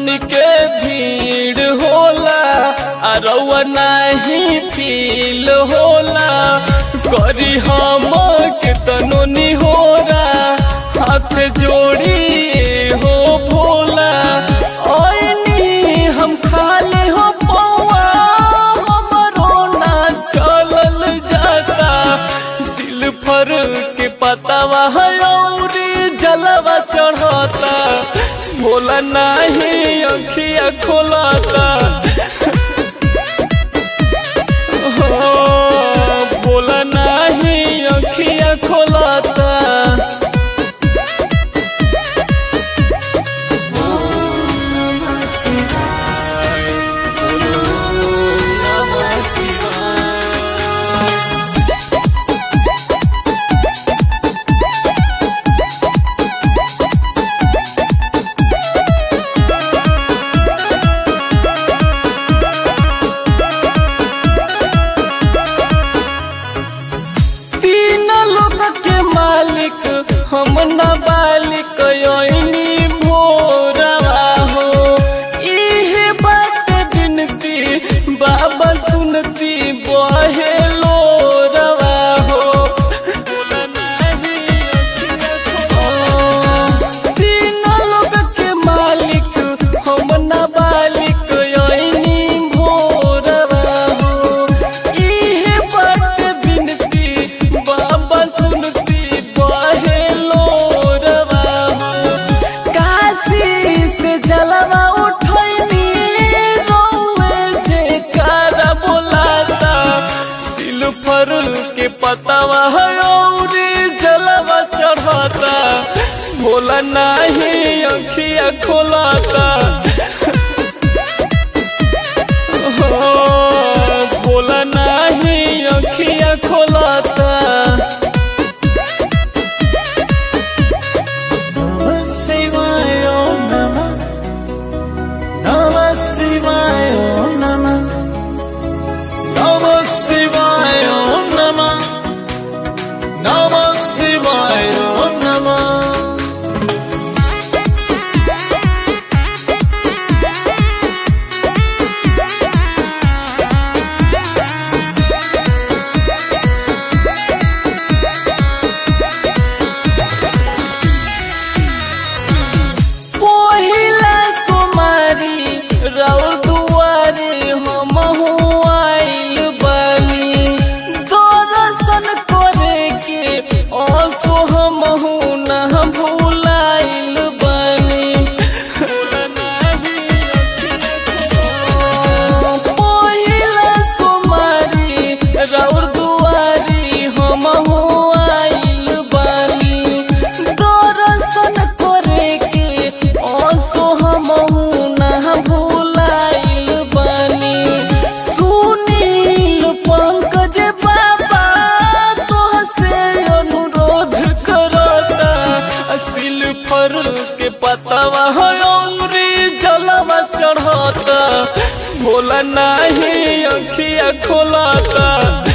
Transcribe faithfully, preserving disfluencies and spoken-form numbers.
के भीड़ होला अरवा नहीं फील होला करी हम के तनो निहोरा हाथ जोड़ी हो भोला ओइनी हम खाले हो पौआ हमरो ना चलल जाता सिल्फर के पतावा औरी जलवा चढ़ता भोला नहीं अखिया खोलता हो भोला नहीं अखिया खोलता हम न बालिक योइनी भोरवा हो इहे बात बिनती बाबा सुनती बहे लोरवा हो तीन लोग के मालिक हम न बालिक योइनी भोरवा हो इहे बात बिनती बाबा सुनती के पतावा औरी जलवा चढ़ता भोला नहीं अखिया खोलता हो भोला नहीं अखिया खोलता राउर दुआरे हम आइल बानी दर्शन करे के असो हम न भूलाइल बानी पहिला सोमारी राउर दुआरी हम आइल बानी दर्शन करे के असो हम के पतावा औरी जलवा चढ़ता भोला नहीं अखिया खोलता।